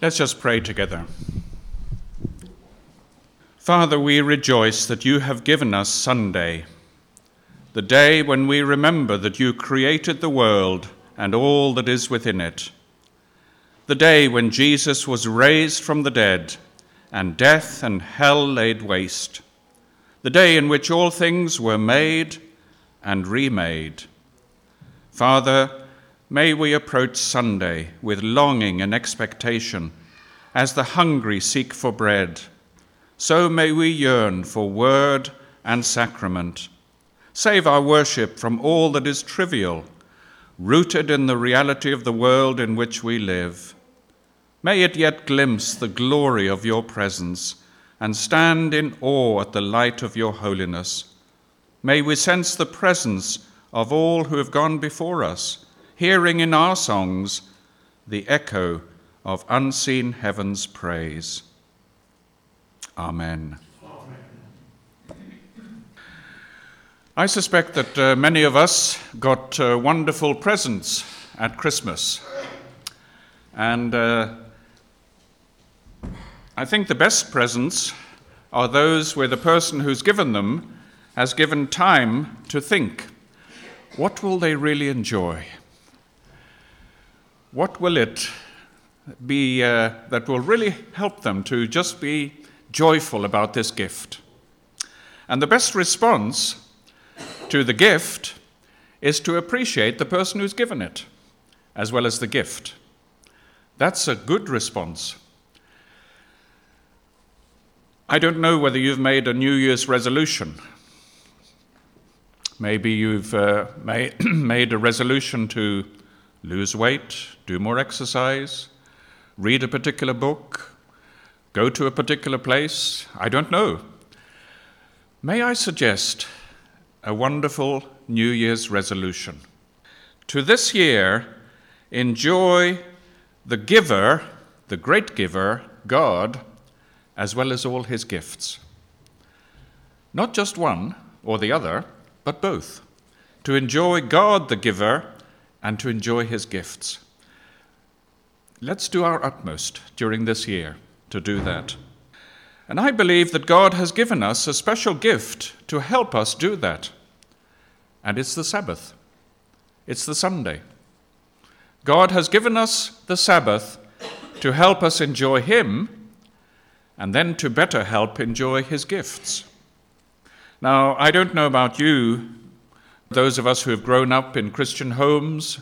Let's just pray together. Father, we rejoice that you have given us Sunday, the day when we remember that you created the world and all that is within it, the day when Jesus was raised from the dead and death and hell laid waste, the day in which all things were made and remade. Father, may we approach Sunday with longing and expectation as the hungry seek for bread. So may we yearn for word and sacrament. Save our worship from all that is trivial, rooted in the reality of the world in which we live. May it yet glimpse the glory of your presence and stand in awe at the light of your holiness. May we sense the presence of all who have gone before us, hearing in our songs the echo of unseen heaven's praise. Amen. I suspect that many of us got wonderful presents at Christmas. And I think the best presents are those where the person who's given them has given time to think, what will they really enjoy? What will it be that will really help them to just be joyful about this gift? And the best response to the gift is to appreciate the person who's given it, as well as the gift. That's a good response. I don't know whether you've made a New Year's resolution. Maybe you've made a resolution to lose weight, do more exercise, read a particular book, go to a particular place. I don't know. May I suggest a wonderful New Year's resolution? To this year, enjoy the giver, the great giver, God, as well as all his gifts. Not just one or the other, but both. To enjoy God the giver and to enjoy his gifts. Let's do our utmost during this year to do that. And I believe that God has given us a special gift to help us do that. And it's the Sabbath. It's the Sunday. God has given us the Sabbath to help us enjoy him and then to better help enjoy his gifts. Now, I don't know about you, those of us who have grown up in Christian homes,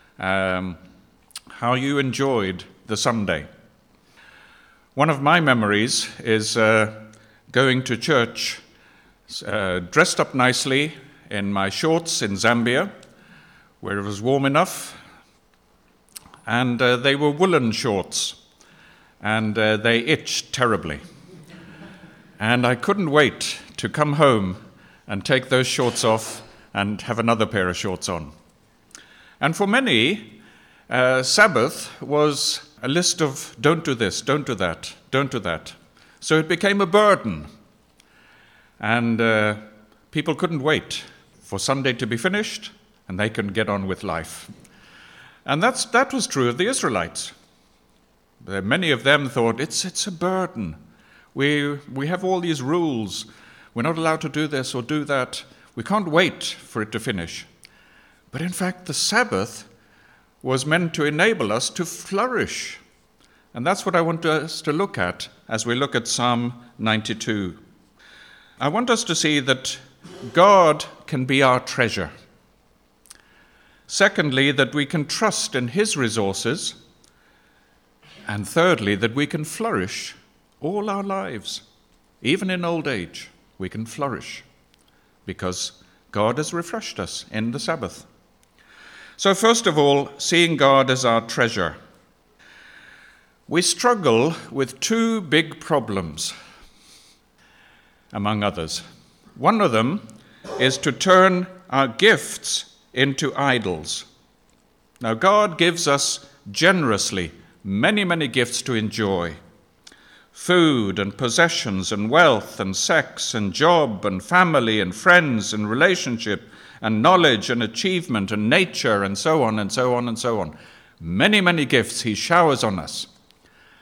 how you enjoyed the Sunday. One of my memories is going to church dressed up nicely in my shorts in Zambia, where it was warm enough, and they were woolen shorts, and they itched terribly. And I couldn't wait to come home and take those shorts off and have another pair of shorts on. And for many, Sabbath was a list of don't do this, don't do that, don't do that. So it became a burden. And people couldn't wait for Sunday to be finished, and they could get on with life. And that was true of the Israelites. Many of them thought, it's a burden. We have all these rules. We're not allowed to do this or do that. We can't wait for it to finish. But in fact, the Sabbath was meant to enable us to flourish. And that's what I want us to look at as we look at Psalm 92. I want us to see that God can be our treasure. Secondly, that we can trust in his resources. And thirdly, that we can flourish all our lives. Even in old age, we can flourish because God has refreshed us in the Sabbath. So first of all, seeing God as our treasure. We struggle with two big problems, among others. One of them is to turn our gifts into idols. Now, God gives us generously many, many gifts to enjoy. Food and possessions and wealth and sex and job and family and friends and relationship and knowledge and achievement and nature and so on and so on and so on. Many, many gifts he showers on us.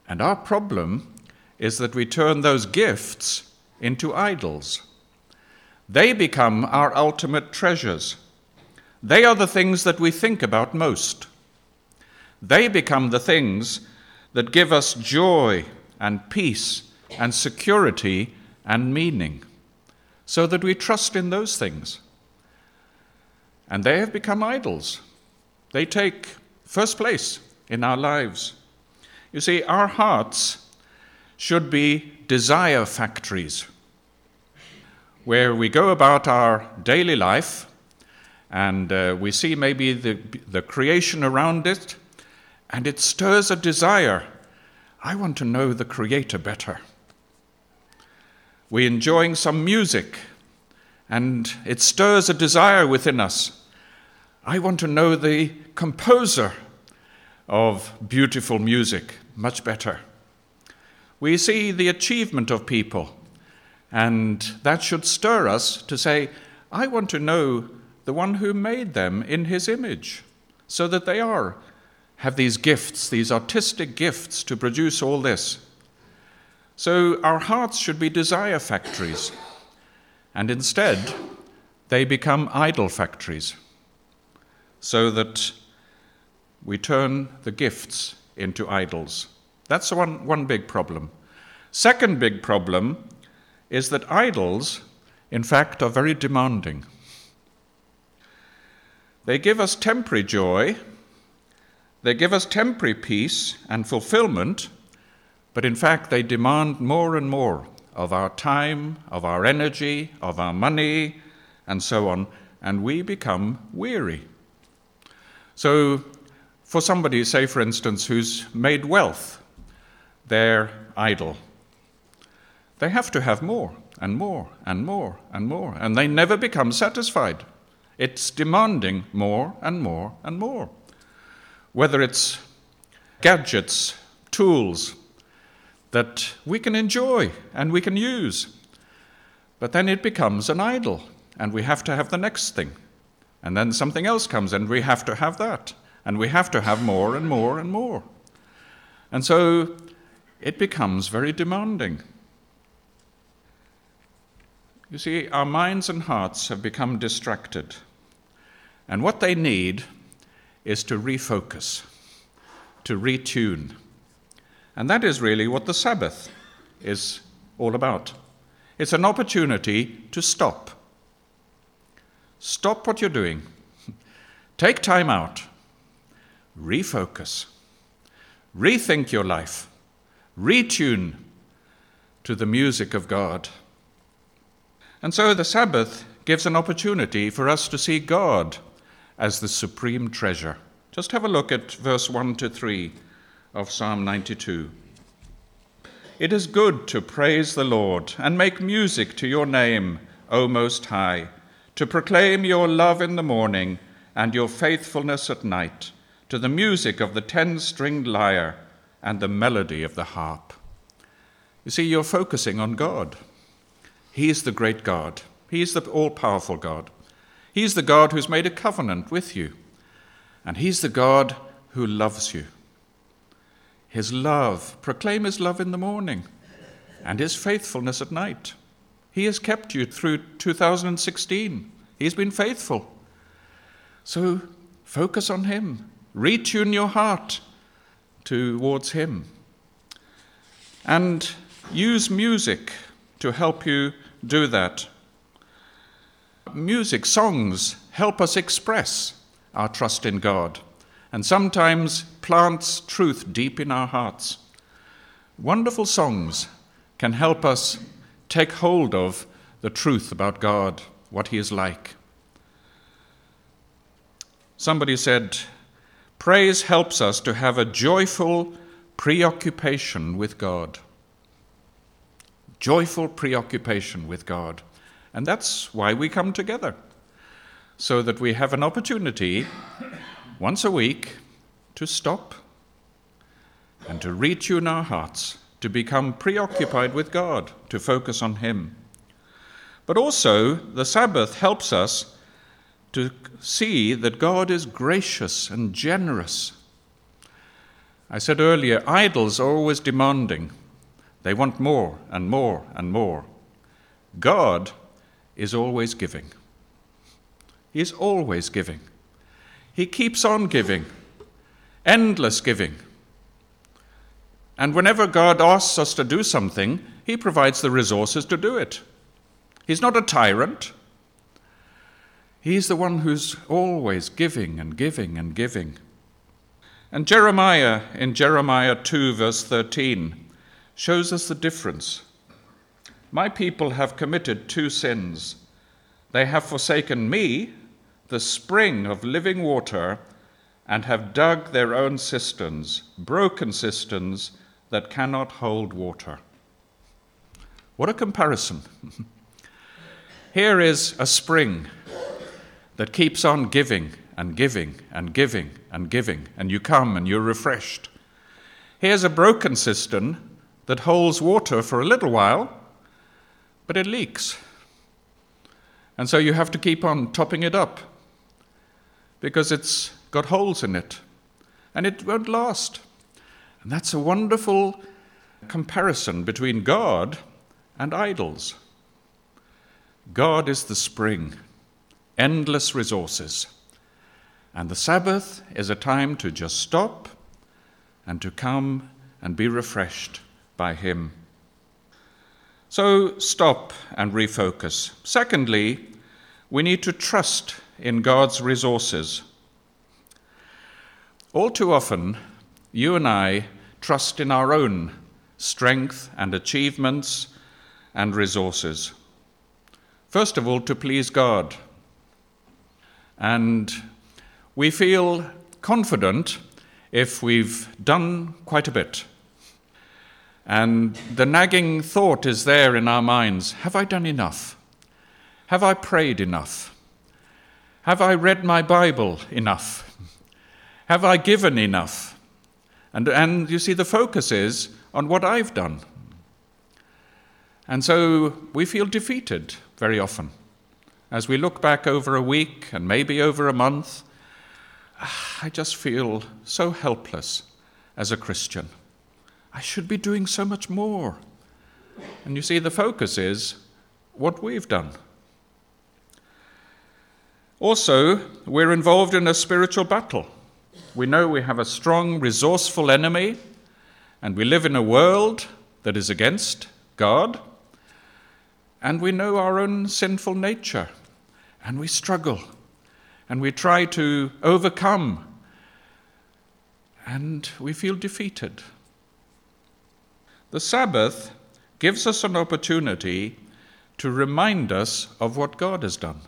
And our problem is that we turn those gifts into idols. They become our ultimate treasures. They are the things that we think about most. They become the things that give us joy and peace and security and meaning, so that we trust in those things. And they have become idols. They take first place in our lives. You see, our hearts should be desire factories, where we go about our daily life and we see maybe the creation around it, and it stirs a desire. I want to know the Creator better. We're enjoying some music, and it stirs a desire within us. I want to know the composer of beautiful music much better. We see the achievement of people, and that should stir us to say, I want to know the one who made them in his image, so that they have these gifts, these artistic gifts to produce all this. So our hearts should be desire factories, and instead they become idol factories, so that we turn the gifts into idols. That's one big problem. Second big problem is that idols, in fact, are very demanding. They give us temporary joy, they give us temporary peace and fulfillment, but in fact they demand more and more of our time, of our energy, of our money, and so on, and we become weary. So for somebody, say for instance, who's made wealth their idol, they have to have more and more and more and more, and they never become satisfied. It's demanding more and more and more. Whether it's gadgets, tools that we can enjoy and we can use, but then it becomes an idol, and we have to have the next thing. And then something else comes, and we have to have that, and we have to have more and more and more. And so it becomes very demanding. You see, our minds and hearts have become distracted. And what they need is to refocus, to retune. And that is really what the Sabbath is all about. It's an opportunity to stop. Stop what you're doing. Take time out. Refocus. Rethink your life. Retune to the music of God. And so the Sabbath gives an opportunity for us to see God as the supreme treasure. Just have a look at verse 1 to 3 of Psalm 92. It is good to praise the Lord and make music to your name, O Most High, to proclaim your love in the morning and your faithfulness at night, to the music of the 10-stringed lyre and the melody of the harp. You see, you're focusing on God. He's the great God. He's the all-powerful God. He's the God who's made a covenant with you. And he's the God who loves you. His love, proclaim his love in the morning and his faithfulness at night. He has kept you through 2016. He's been faithful. So focus on him. Retune your heart towards him. And use music to help you do that. Music, songs, help us express our trust in God, and sometimes plants truth deep in our hearts. Wonderful songs can help us take hold of the truth about God, what he is like. Somebody said, praise helps us to have a joyful preoccupation with God. Joyful preoccupation with God. And that's why we come together, so that we have an opportunity once a week to stop and to retune our hearts, to become preoccupied with God, to focus on him. But also, the Sabbath helps us to see that God is gracious and generous. I said earlier, idols are always demanding. They want more and more and more. God is always giving. He is always giving. He keeps on giving, endless giving. And whenever God asks us to do something, he provides the resources to do it. He's not a tyrant. He's the one who's always giving and giving and giving. And Jeremiah, in Jeremiah 2, verse 13, shows us the difference. My people have committed two sins. They have forsaken me, the spring of living water, and have dug their own cisterns, broken cisterns that cannot hold water. What a comparison. Here is a spring that keeps on giving and giving and giving and giving, and you come and you're refreshed. Here's a broken cistern that holds water for a little while, but it leaks. And so you have to keep on topping it up because it's got holes in it, and it won't last. And that's a wonderful comparison between God and idols. God is the spring, endless resources. And the Sabbath is a time to just stop and to come and be refreshed by him. So stop and refocus. Secondly, we need to trust in God's resources. All too often, you and I trust in our own strength and achievements and resources. First of all, to please God. And we feel confident if we've done quite a bit. And the nagging thought is there in our minds, have I done enough? Have I prayed enough? Have I read my Bible enough? Have I given enough? And you see, the focus is on what I've done. And so we feel defeated very often. As we look back over a week and maybe over a month, I just feel so helpless as a Christian. I should be doing so much more. And you see, the focus is what we've done. Also, we're involved in a spiritual battle. We know we have a strong, resourceful enemy, and we live in a world that is against God, and we know our own sinful nature, and we struggle, and we try to overcome, and we feel defeated. The Sabbath gives us an opportunity to remind us of what God has done.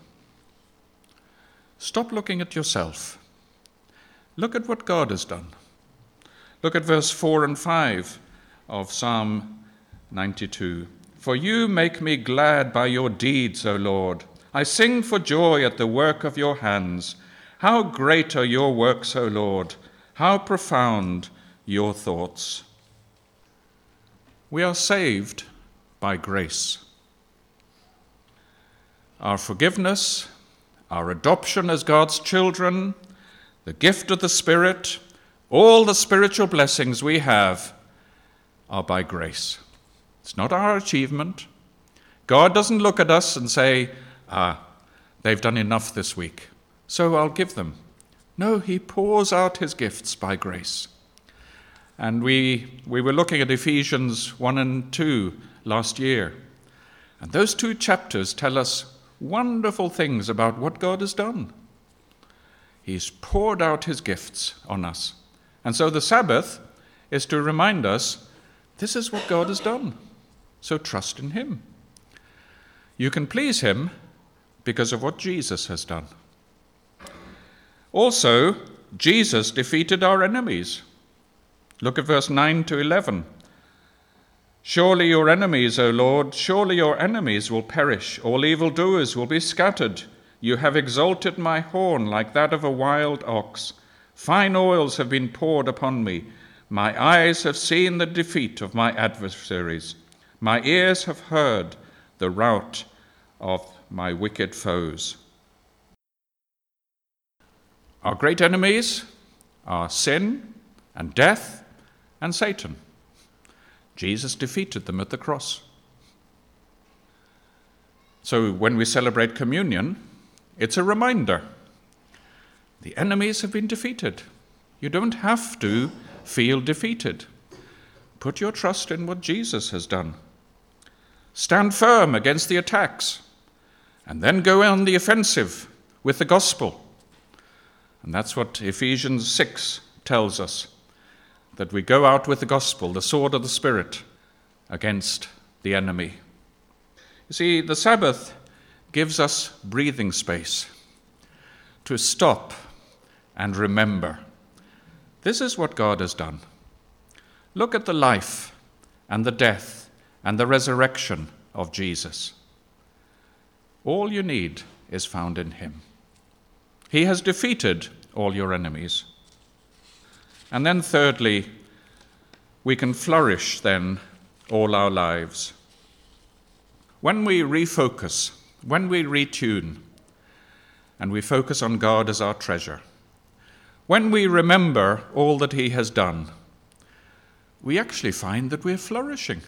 Stop looking at yourself. Look at what God has done. Look at verse 4 and 5 of Psalm 92. For you make me glad by your deeds, O Lord. I sing for joy at the work of your hands. How great are your works, O Lord! How profound your thoughts! We are saved by grace. Our forgiveness, our adoption as God's children, the gift of the Spirit, all the spiritual blessings we have are by grace. It's not our achievement. God doesn't look at us and say, they've done enough this week, so I'll give them. No, he pours out his gifts by grace. And we were looking at Ephesians 1 and 2 last year. And those two chapters tell us wonderful things about what God has done. He's poured out his gifts on us. And so the Sabbath is to remind us, this is what God has done. So trust in him. You can please him because of what Jesus has done. Also, Jesus defeated our enemies. Look at verse 9 to 11. Surely your enemies, O Lord, surely your enemies will perish. All evildoers will be scattered. You have exalted my horn like that of a wild ox. Fine oils have been poured upon me. My eyes have seen the defeat of my adversaries. My ears have heard the rout of my wicked foes. Our great enemies are sin and death and Satan. Jesus defeated them at the cross. So when we celebrate communion, it's a reminder. The enemies have been defeated. You don't have to feel defeated. Put your trust in what Jesus has done. Stand firm against the attacks, and then go on the offensive with the gospel. And that's what Ephesians 6 tells us, that we go out with the gospel, the sword of the Spirit, against the enemy. You see, the Sabbath gives us breathing space to stop and remember. This is what God has done. Look at the life and the death and the resurrection of Jesus. All you need is found in him. He has defeated all your enemies. And then thirdly, we can flourish then all our lives. When we refocus, when we retune, and we focus on God as our treasure, when we remember all that he has done, we actually find that we're flourishing.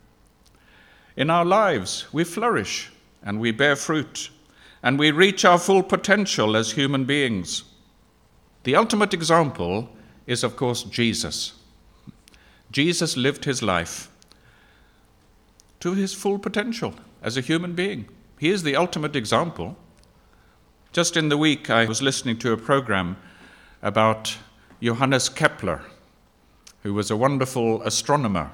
In our lives, we flourish and we bear fruit, and we reach our full potential as human beings. The ultimate example is, of course, Jesus. Jesus lived his life to his full potential as a human being. He is the ultimate example. Just in the week, I was listening to a program about Johannes Kepler, who was a wonderful astronomer.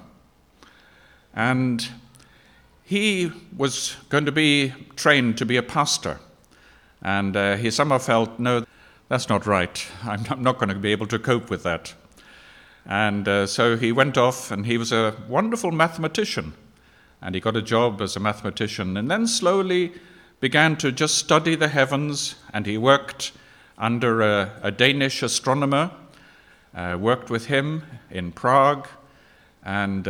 And he was going to be trained to be a pastor. And he somehow felt, no, that's not right. I'm not going to be able to cope with that. And so he went off, and he was a wonderful mathematician. And he got a job as a mathematician, and then slowly began to just study the heavens. And he worked under a Danish astronomer, worked with him in Prague, and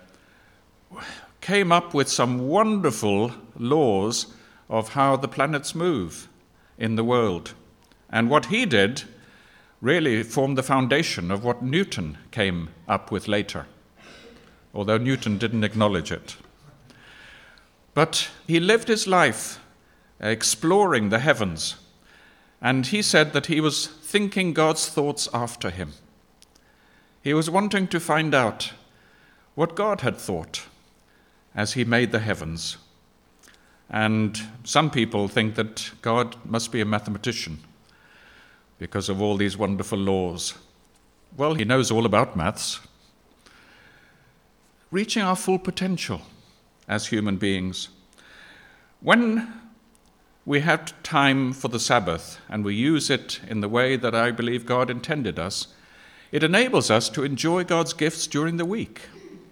came up with some wonderful laws of how the planets move in the world. And what he did really formed the foundation of what Newton came up with later, although Newton didn't acknowledge it. But he lived his life exploring the heavens, and he said that he was thinking God's thoughts after him. He was wanting to find out what God had thought as he made the heavens. And some people think that God must be a mathematician because of all these wonderful laws. Well, he knows all about maths. Reaching our full potential as human beings. When we have time for the Sabbath and we use it in the way that I believe God intended us, it enables us to enjoy God's gifts during the week.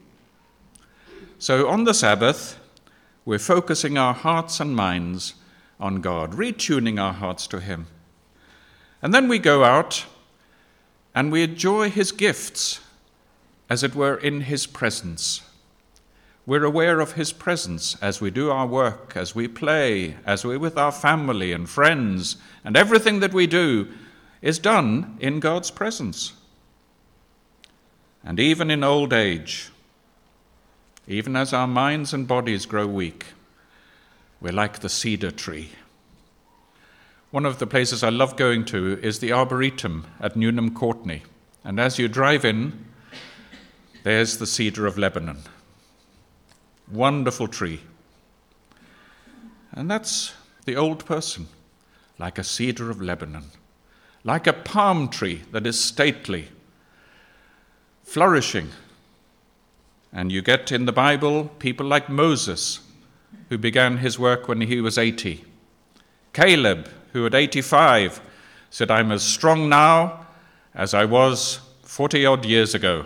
So on the Sabbath, we're focusing our hearts and minds on God, retuning our hearts to him. And then we go out and we enjoy his gifts, as it were, in his presence. We're aware of his presence as we do our work, as we play, as we're with our family and friends, and everything that we do is done in God's presence. And even in old age, even as our minds and bodies grow weak, we're like the cedar tree. One of the places I love going to is the Arboretum at Newnham Courtney. And as you drive in, there's the cedar of Lebanon. Wonderful tree. And that's the old person, like a cedar of Lebanon, like a palm tree that is stately, flourishing. And you get in the Bible people like Moses, who began his work when he was 80. Caleb, who at 85 said, I'm as strong now as I was 40-odd years ago.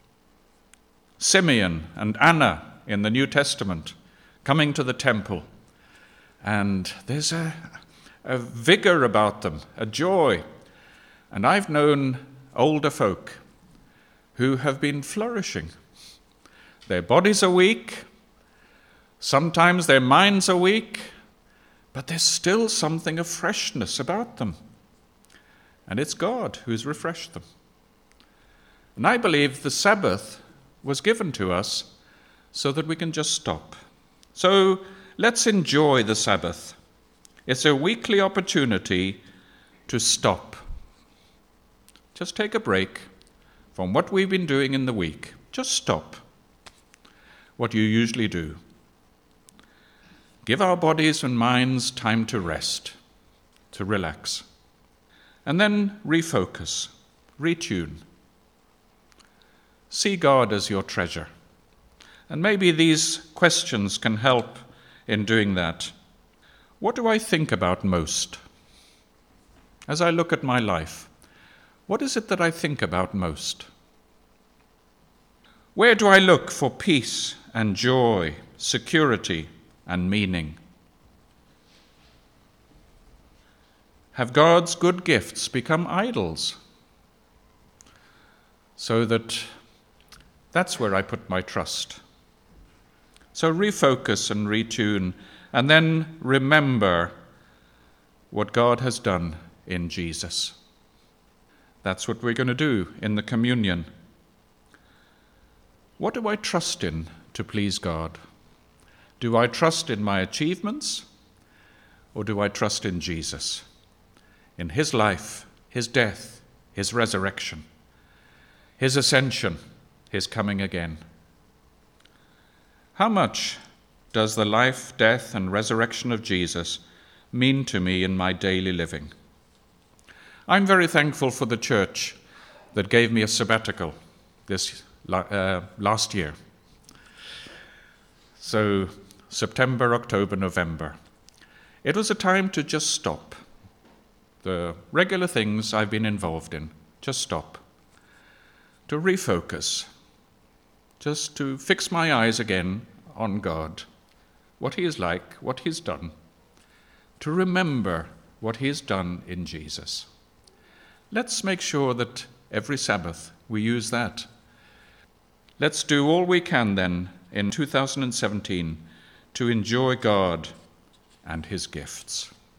Simeon and Anna in the New Testament coming to the temple. And there's a vigor about them, a joy. And I've known older folk who have been flourishing. Their bodies are weak, sometimes their minds are weak, but there's still something of freshness about them. And it's God who's refreshed them. And I believe the Sabbath was given to us so that we can just stop. So let's enjoy the Sabbath. It's a weekly opportunity to stop. Just take a break from what we've been doing in the week. Just stop what you usually do. Give our bodies and minds time to rest, to relax. And then refocus, retune. See God as your treasure. And maybe these questions can help in doing that. What do I think about most? As I look at my life, what is it that I think about most? Where do I look for peace and joy, security and meaning? Have God's good gifts become idols? So that's where I put my trust. So refocus and retune, and then remember what God has done in Jesus. That's what we're going to do in the communion. What do I trust in to please God? Do I trust in my achievements, or do I trust in Jesus, in his life, his death, his resurrection, his ascension, his coming again? How much does the life, death, and resurrection of Jesus mean to me in my daily living? I'm very thankful for the church that gave me a sabbatical this last year. So September, October, November. It was a time to just stop. The regular things I've been involved in, just stop. To refocus. Just to fix my eyes again on God, what he is like, what he's done. To remember what he has done in Jesus. Let's make sure that every Sabbath we use that. Let's do all we can then in 2017 to enjoy God and his gifts.